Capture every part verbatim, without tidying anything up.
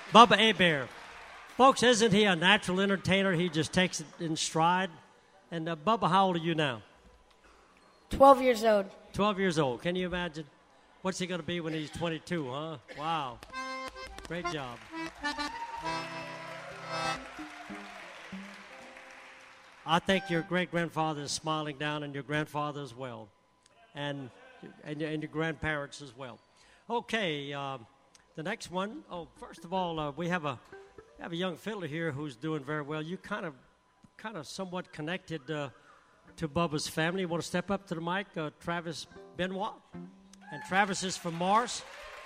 Bubba Hebert. Folks, isn't he a natural entertainer? He just takes it in stride. And uh, Bubba, how old are you now? twelve years old. twelve years old. Can you imagine? What's he going to be when he's twenty-two, huh? Wow. Great job. I think your great-grandfather is smiling down, and your grandfather as well, and and, and your grandparents as well. Okay, uh, the next one. Oh, first of all, uh, we have a have a young fiddler here who's doing very well. You kind of, kind of, somewhat connected uh, to Bubba's family. You want to step up to the mic, uh, Travis Benoit, and Travis is from Mars,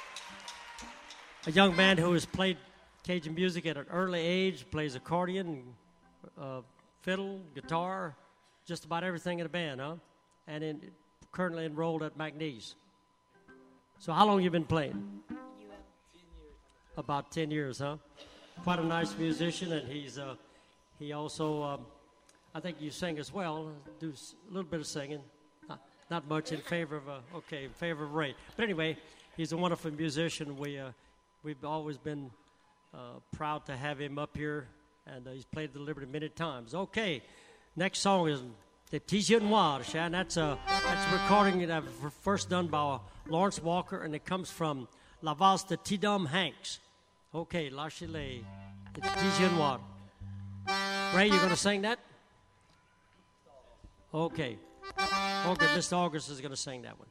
a young man who has played Cajun music at an early age, plays accordion, uh, fiddle, guitar, just about everything in a band, huh? And in, currently enrolled at McNeese. So how long you been playing? About ten years, huh? Quite a nice musician, and he's uh, he also, um, I think you sing as well, do a little bit of singing. Not, not much in favor of, uh, okay, in favor of Ray. But anyway, he's a wonderful musician. We, uh, we've always been uh, proud to have him up here, and uh, he's played the Liberty many times. Okay, next song is Les Petits Yeux Noirs, and that's a, that's a recording that was first done by Lawrence Walker, and it comes from La Valse de Tidum Hanks. Okay, lâchez-les, Les Petits Yeux Noirs. Ray, you going to sing that? Okay. Okay, Mister August is going to sing that one.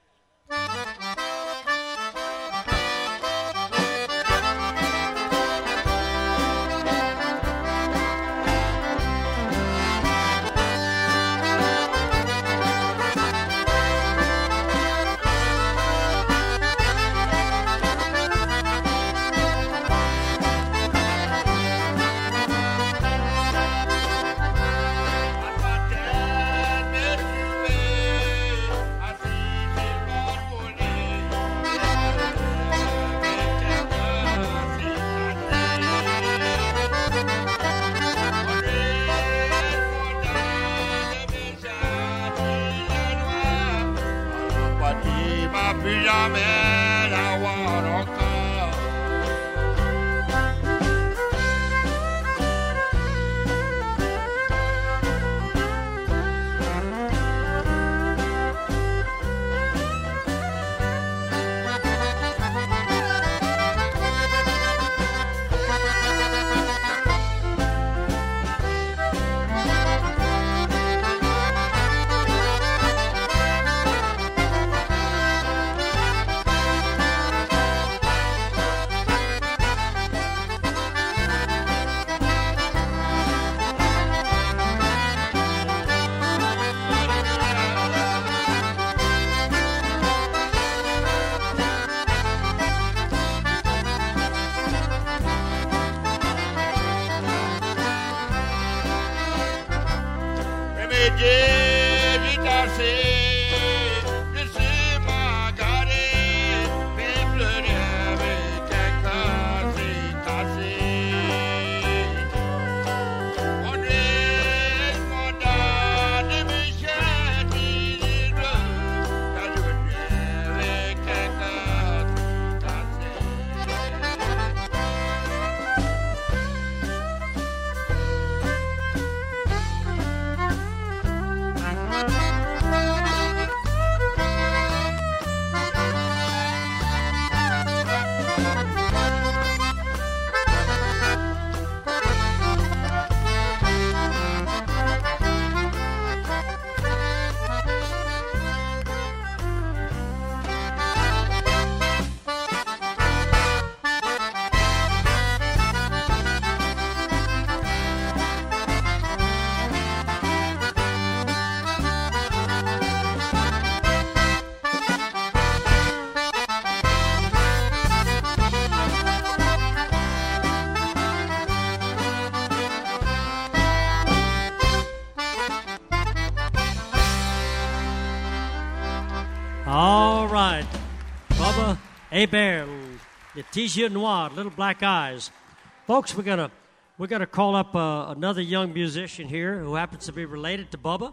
All right. Bubba Hebert, Les Petits Yeux Noirs, Little Black Eyes. Folks, we're going to we're gonna call up uh, another young musician here who happens to be related to Bubba.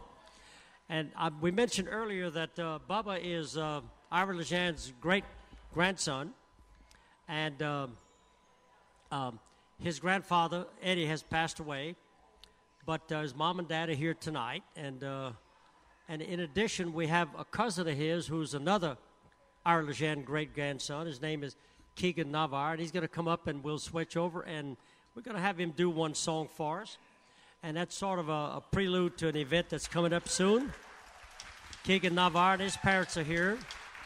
And uh, we mentioned earlier that uh, Bubba is uh, Ira Lejean's great-grandson. And uh, Um, his grandfather, Eddie, has passed away, but uh, his mom and dad are here tonight. And uh, and in addition, we have a cousin of his who's another Arlesian great-grandson. His name is Keegan Navarre, and he's going to come up and we'll switch over, and we're going to have him do one song for us. And that's sort of a, a prelude to an event that's coming up soon. Keegan Navarre and his parents are here.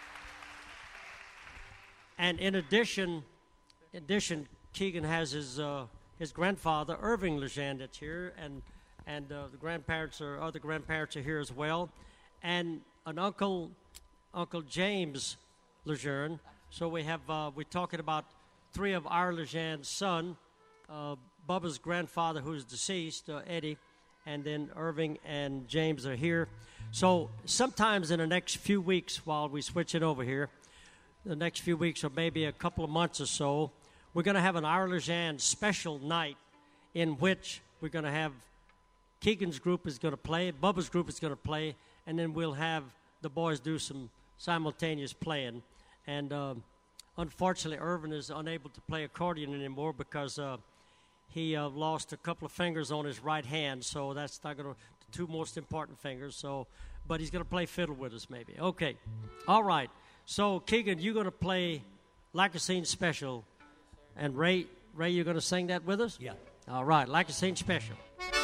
And in addition, in addition, Keegan has his uh, his grandfather, Irving Lejeune, that's here, and and uh, the grandparents or other grandparents are here as well, and an uncle, Uncle James Lejeune. So we have uh, we're talking about three of our Lejeune's son, uh, Bubba's grandfather, who's deceased, uh, Eddie, and then Irving and James are here. So sometimes in the next few weeks, while we switch it over here, the next few weeks or maybe a couple of months or so, we're going to have an Our Lejeune special night in which we're going to have Keegan's group is going to play, Bubba's group is going to play, and then we'll have the boys do some simultaneous playing. And uh, unfortunately, Irvin is unable to play accordion anymore because uh, he uh, lost a couple of fingers on his right hand, so that's not going to the two most important fingers. So, but he's going to play fiddle with us maybe. Okay, all right. So Keegan, you're going to play Like a Scene Special, and Ray, Ray, you're going to sing that with us? Yeah. All right, Like a Scene Special.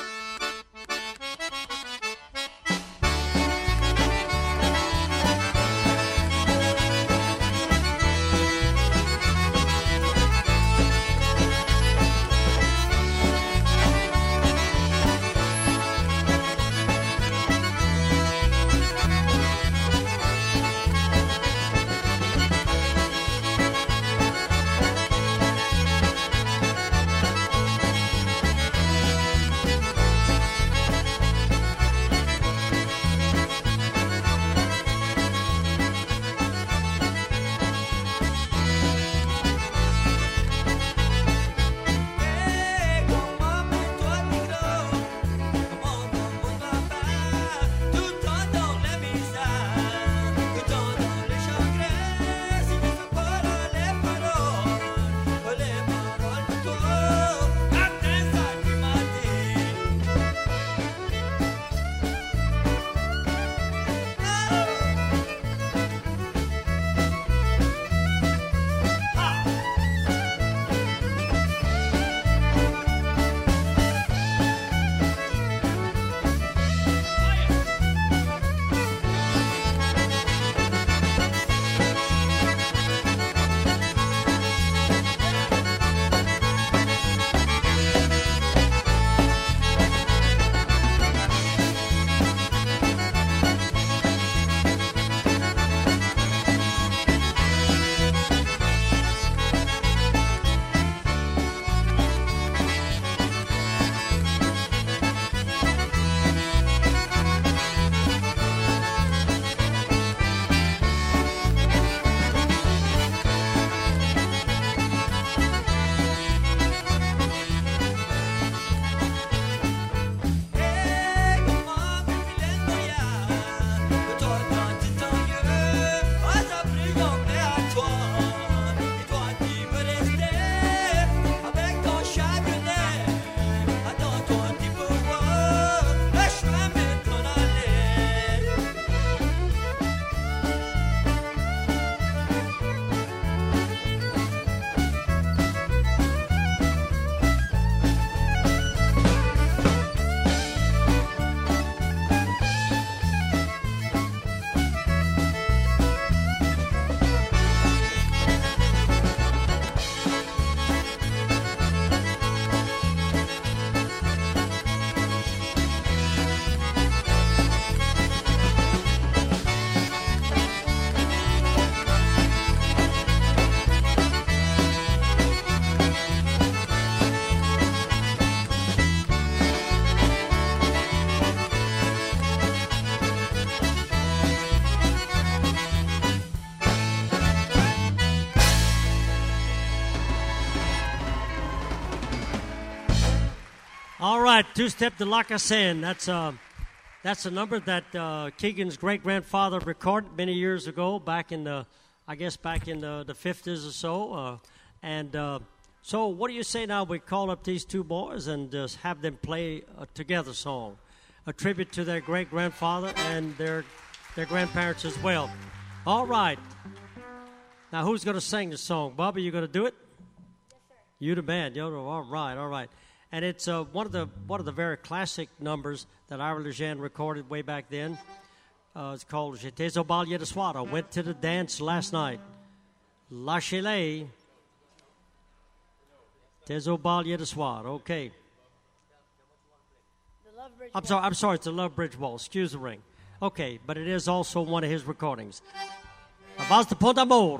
All right, two-step to Like a Scene. That's uh, that's a number that uh, Keegan's great-grandfather recorded many years ago, back in the, I guess back in the, the fifties or so. Uh, and uh, So what do you say now we call up these two boys and just have them play a together song, a tribute to their great-grandfather and their their grandparents as well. All right. Now, who's going to sing the song? Bobby, you going to do it? Yes, sir. You the band. You know, all right, all right. And it's uh, one of the one of the very classic numbers that Ira Lejeune recorded way back then. Uh, it's called J'étais au bal de soir. I went to the dance last night. Lâchez-les. J'étais au bal de soir. Okay. The Love Bridge. I'm sorry. I'm sorry. It's the Love Bridge Waltz. Excuse the ring. Okay, but it is also one of his recordings. La Valse de Pont d'Amour.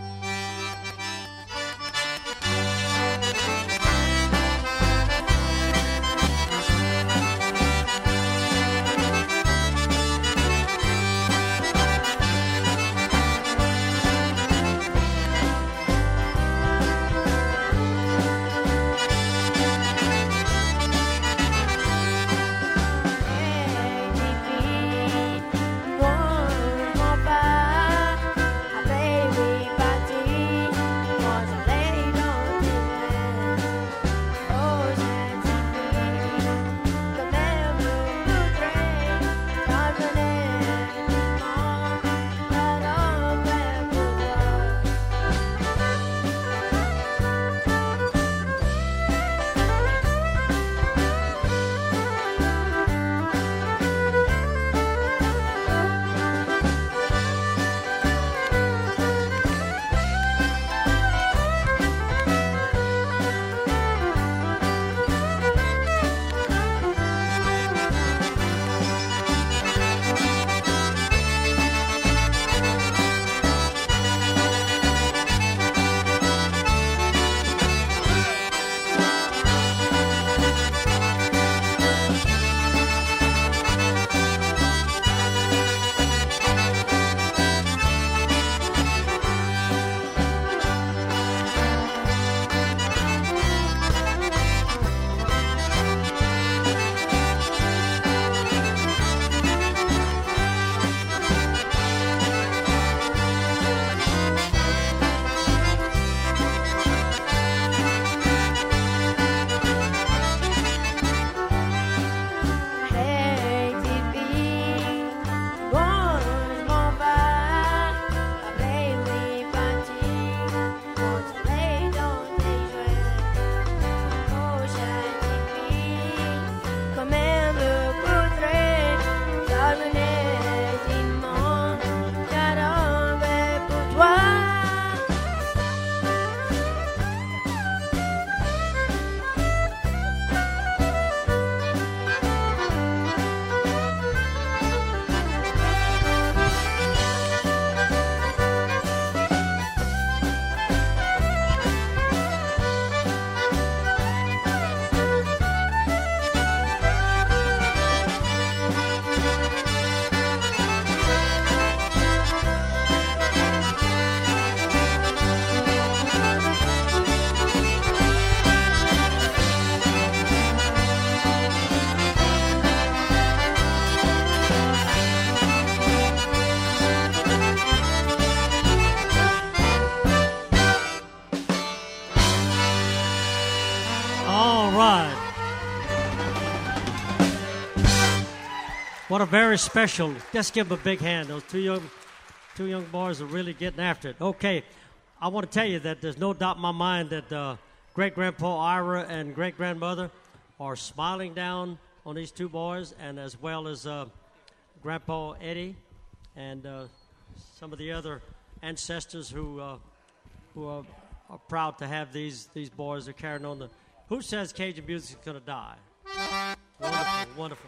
What a very special. Let's give them a big hand. Those two young, two young boys are really getting after it. Okay, I want to tell you that there's no doubt in my mind that uh, great-grandpa Ira and great-grandmother are smiling down on these two boys, and as well as uh, Grandpa Eddie and uh, some of the other ancestors who uh, who are, are proud to have these these boys are carrying on the. Who says Cajun music is going to die? Wonderful, wonderful.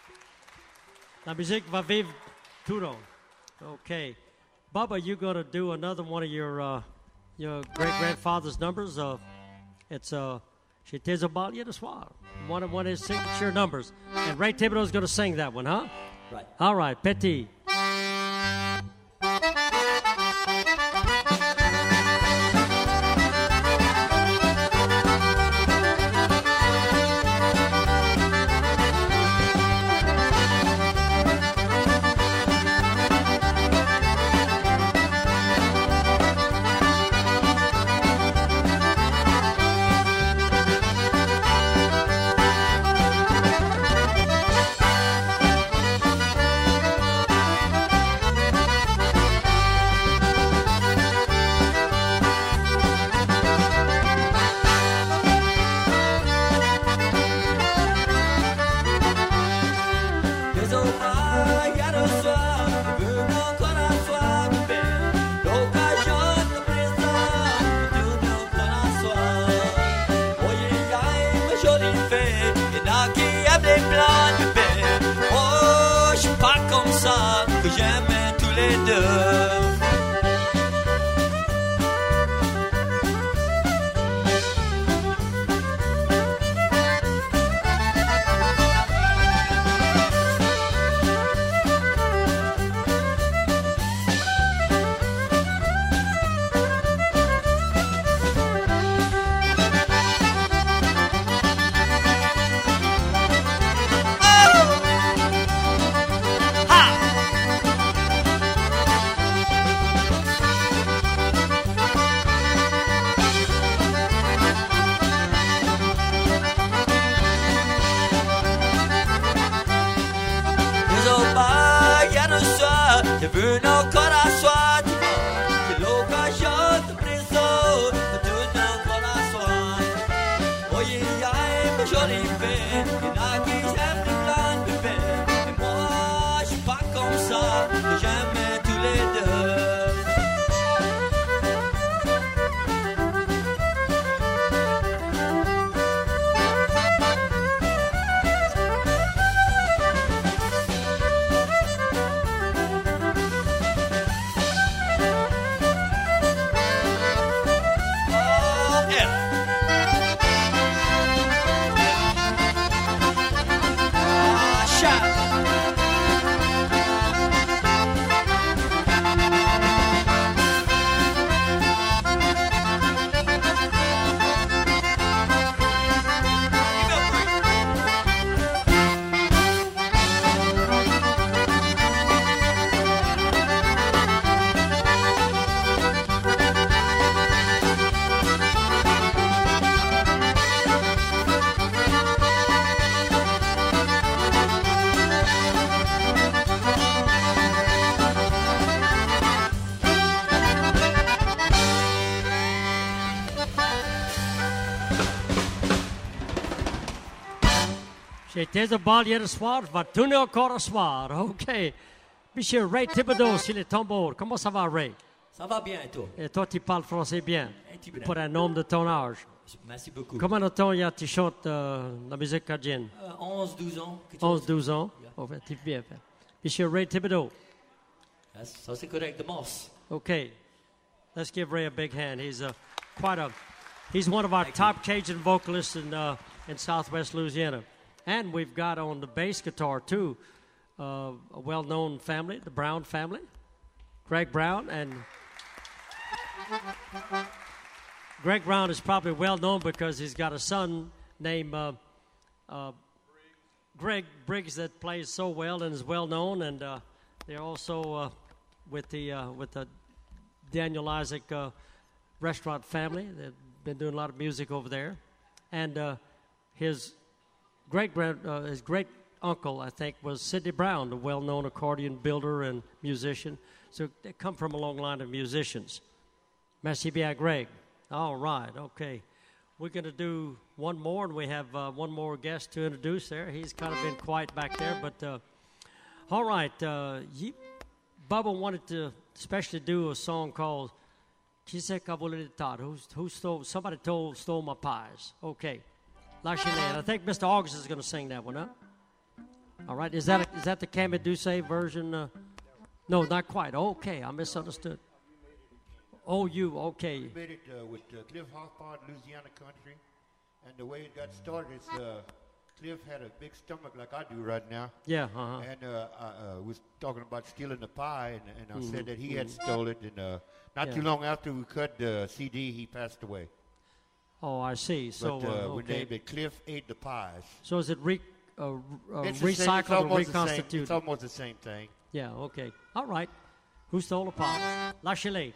La musique va vivre tout long. Okay. Bubba, you going to do another one of your uh, your great-grandfather's numbers? Uh, it's uh, J'étais au bal de soir. One of, one of his signature numbers. And Ray Thibodeau is going to sing that one, huh? Right. All right, Petit. deux. Je veux encore asseoir que l'occasion te présente tout encore asseoir. Oye, ya est ma jolie fille, il y a qui aiment les plans de paix. Et moi, je suis pas comme ça, j'aime tous les deux. C'était un bal hier soir, va tourner encore ce soir. OK. Monsieur Ray Thibodeau sur les tambours. Comment ça va, Ray? Ça va bien, et toi? Et toi, tu parles français bien. Un petit peu. Pour un homme de ton âge. Merci beaucoup. Combien de temps il y a tu chantes euh, la musique cajun? Euh, onze douze ans. onze douze ans. Yeah. Oh, tu bien fait. Monsieur Ray Thibodeau. Yes, ça c'est correct, de Moss. OK. Let's give Ray a big hand. He's uh, quite a, he's one of our Thank top you. Cajun vocalists in, uh, in Southwest Louisiana. And we've got on the bass guitar, too, uh, a well-known family, the Brown family, Greg Brown. And Greg Brown is probably well-known because he's got a son named uh, uh, Greg Briggs that plays so well and is well-known. And uh, they're also uh, with the uh, with the Daniel Isaac uh, restaurant family. They've been doing a lot of music over there. And uh, his... Great grand, uh, his great uncle, I think, was Sidney Brown, a well-known accordion builder and musician. So they come from a long line of musicians. Merci bien, Greg. All right, okay. We're going to do one more, and we have uh, one more guest to introduce there. He's kind of been quiet back there, but uh, all right. Uh, you, Bubba wanted to especially do a song called "Qui c'est qui a volé le tas?" Who, who stole? Somebody told stole my pies. Okay. I think Mister August is going to sing that one, huh? All right. Is that a, is that the Cammy Douce version? Uh, no, not quite. Okay, I misunderstood. Oh, you, okay. We made it uh, with uh, Cliff Hawthorne, Louisiana Country. And the way it got started is uh, Cliff had a big stomach like I do right now. Yeah, uh-huh. And uh, I uh, was talking about stealing the pie, and, and I mm-hmm. said that he mm-hmm. had stolen it. And uh, not yeah. too long after we cut the C D, he passed away. Oh, I see. So but, uh, uh, we okay. named it Cliff Ate the Pies. So is it re, uh, uh, it's recycled or reconstituted? It's almost the same thing. Yeah, okay. All right. Who stole the pies? La Chalet.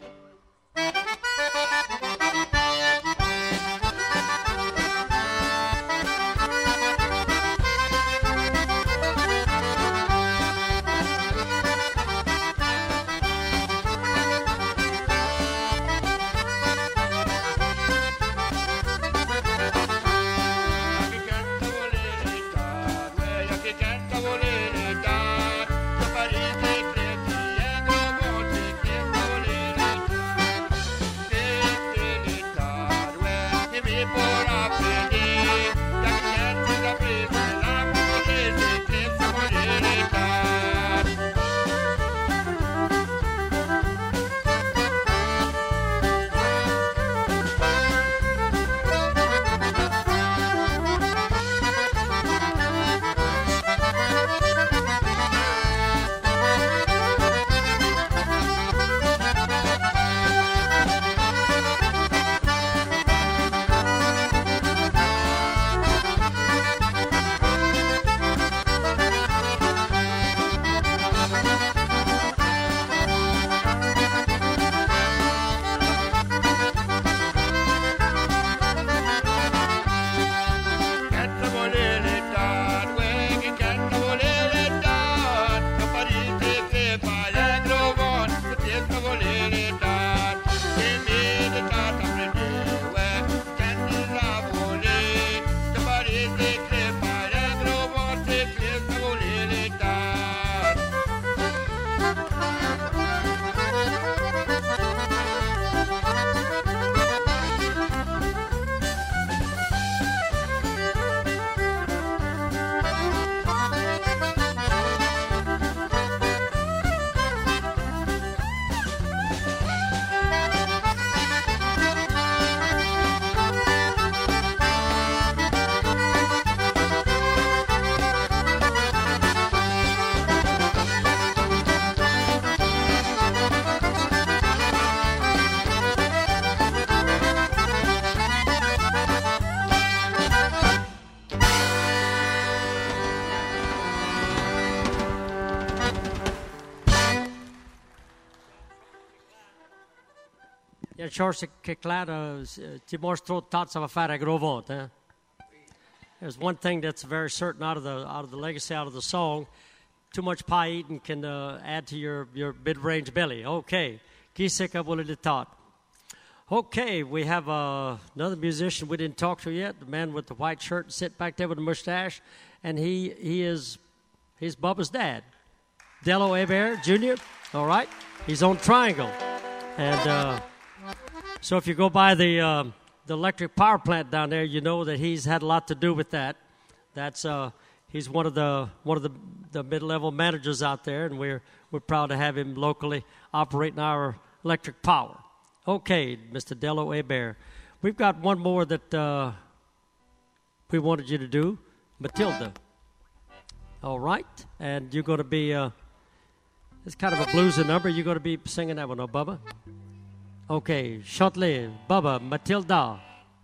Jag kör sig kläder till morstrå tats av affärer grovåt. There's one thing that's very certain out of the out of the legacy, out of the song. Too much pie eating can uh, add to your, your mid-range belly. Okay. Kisika will taught. Okay, we have uh, another musician we didn't talk to yet, the man with the white shirt sitting back there with a mustache, and he he is he's Bubba's dad, Dello Hebert Junior All right, he's on Triangle, and uh, so if you go by the uh, the electric power plant down there, you know that he's had a lot to do with that. That's uh, he's one of the one of the, the mid-level managers out there, and we're we're proud to have him locally operating our electric power. Okay, Mister Dello Hebert. We've got one more that uh, we wanted you to do, Matilda. All right, and you're going to be, uh, it's kind of a bluesy number. You're going to be singing that one, oh, Bubba? Okay, shortly, Bubba, Matilda.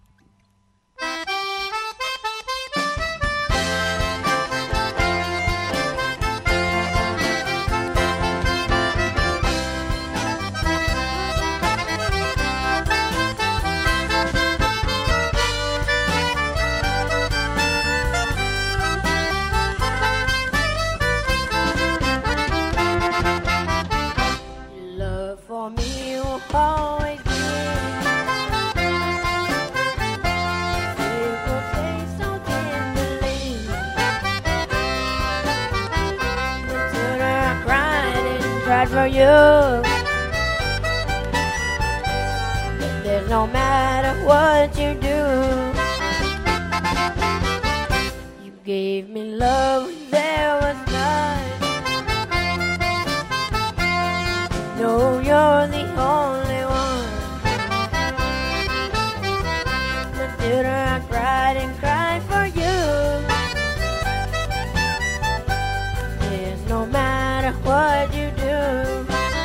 Always give. People say so tenderly. Until I cried and tried for you. But there's no matter what you do. You gave me love when there was none. No, you're the only one. Matilda, I cried and cried for you. Yes, no matter what you do.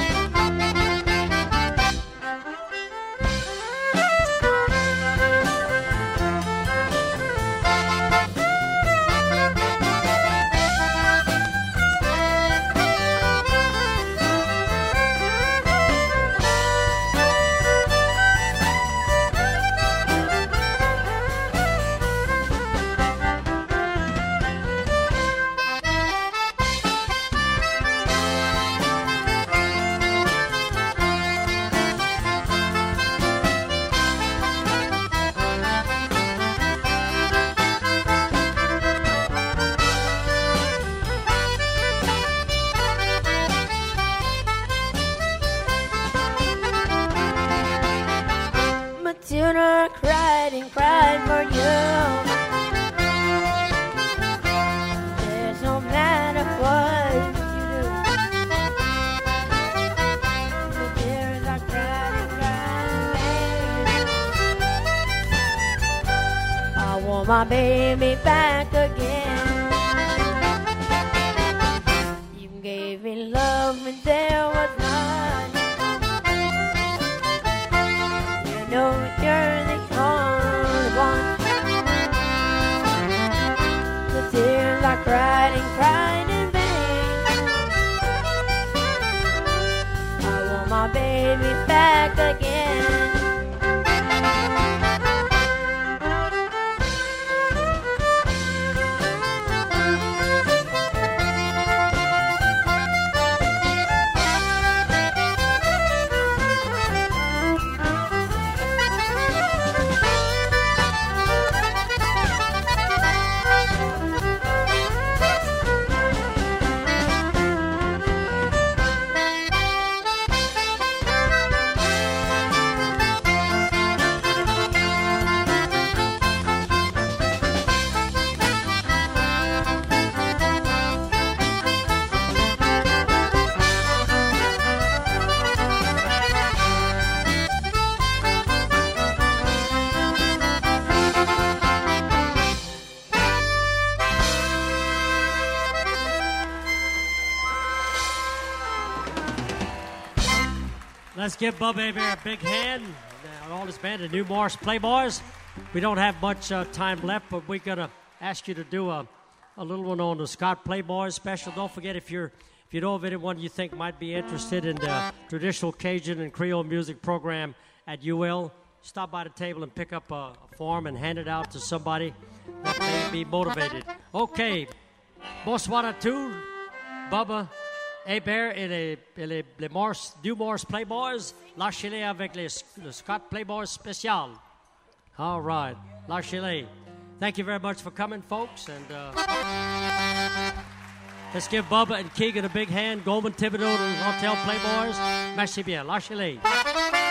Matilda cried and cried for you. There's no matter what you do. Matilda, I cried and cried. I want my baby back again. You gave me love when there was none. You know you're the only one. The tears I cried and cried in vain. I want my baby back again. Let's give Bubba Hebert a big hand and all his band, the New Morris Playboys. We don't have much uh, time left, but we're going to ask you to do a, a little one on the Scott Playboys special. Don't forget, if you're if you know of anyone you think might be interested in the traditional Cajun and Creole music program and you will, stop by the table and pick up a, a form and hand it out to somebody that may be motivated. Okay. Bonsoir à tous. Bubba Hébert et les, et les, les Morse, du Morse Playboys. Lâchez-les avec les, le Scott Playboys spécial. All right. Lâchez-les. Thank you very much for coming, folks. And uh, let's give Bubba and Keegan a big hand. Goldman Thibodeau and Hotel Playboys. Merci bien. Lâchez-les.